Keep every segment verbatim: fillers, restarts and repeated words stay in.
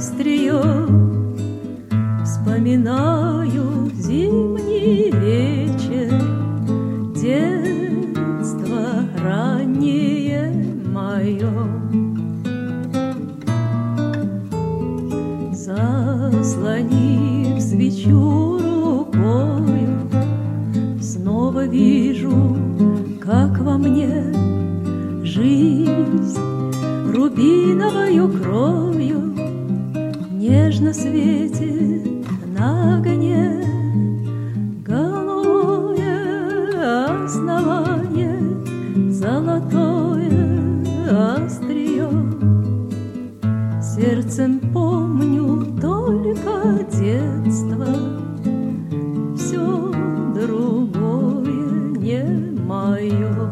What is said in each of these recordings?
острие. Вспоминаю зимний вечер, детство раннее мое. Заслонив свечу рукою, снова вижу, как во мне жизнь рубиновою крою нежно светит на огне. Голубое основание, золотое острие. Сердцем помню только детство, все другое не мое.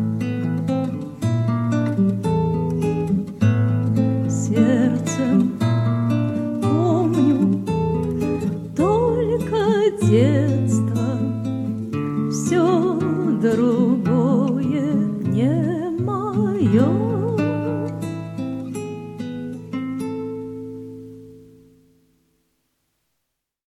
Сердцем помню только детство, все другое не мое.